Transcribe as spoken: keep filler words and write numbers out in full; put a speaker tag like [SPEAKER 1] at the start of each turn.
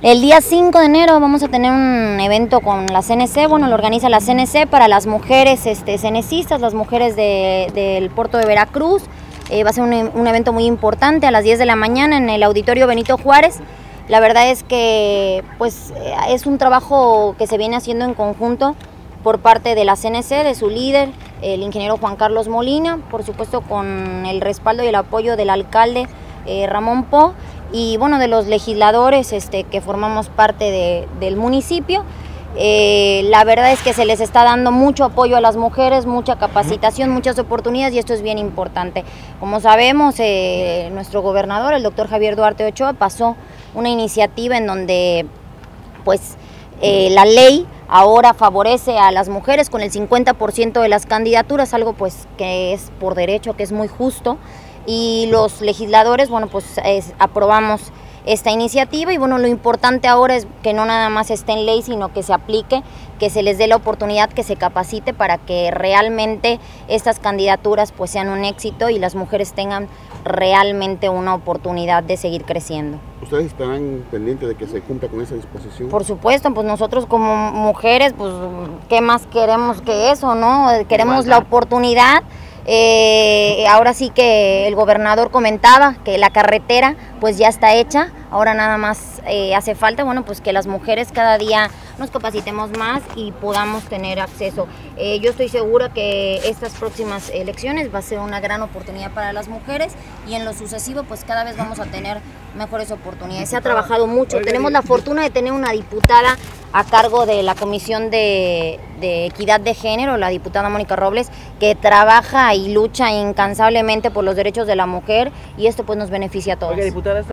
[SPEAKER 1] El día cinco de enero vamos a tener un evento con la C N C, bueno, lo organiza la C N C para las mujeres este, cenecistas, las mujeres de, del puerto de Veracruz. Eh, va a ser un, un evento muy importante a las diez de la mañana en el Auditorio Benito Juárez. La verdad es que pues, es un trabajo que se viene haciendo en conjunto por parte de la C N C, de su líder, el ingeniero Juan Carlos Molina, por supuesto con el respaldo y el apoyo del alcalde eh, Ramón Po, y bueno, de los legisladores este, que formamos parte de, del municipio. Eh, la verdad es que se les está dando mucho apoyo a las mujeres, mucha capacitación, muchas oportunidades, y esto es bien importante. Como sabemos, eh, nuestro gobernador, el doctor Javier Duarte Ochoa, pasó una iniciativa en donde pues eh, la ley ahora favorece a las mujeres con el cincuenta por ciento de las candidaturas, algo pues que es por derecho, que es muy justo, y los legisladores, bueno, pues es, aprobamos esta iniciativa, y bueno, lo importante ahora es que no nada más esté en ley, sino que se aplique, que se les dé la oportunidad, que se capacite para que realmente estas candidaturas pues sean un éxito y las mujeres tengan realmente una oportunidad de seguir creciendo.
[SPEAKER 2] ¿Ustedes estarán pendientes de que se cumpla con esa disposición?
[SPEAKER 1] Por supuesto, pues nosotros como mujeres, pues qué más queremos que eso, ¿no? Queremos la oportunidad. Eh, ahora sí que el gobernador comentaba que la carretera pues ya está hecha, ahora nada más eh, hace falta, bueno, pues que las mujeres cada día nos capacitemos más y podamos tener acceso. Eh, yo estoy segura que estas próximas elecciones va a ser una gran oportunidad para las mujeres, y en lo sucesivo pues cada vez vamos a tener mejores oportunidades. Se ha trabajado mucho, tenemos la fortuna de tener una diputada a cargo de la Comisión de, de Equidad de Género, la diputada Mónica Robles, que trabaja y lucha incansablemente por los derechos de la mujer, y esto pues nos beneficia a todos.
[SPEAKER 3] Oiga, diputada,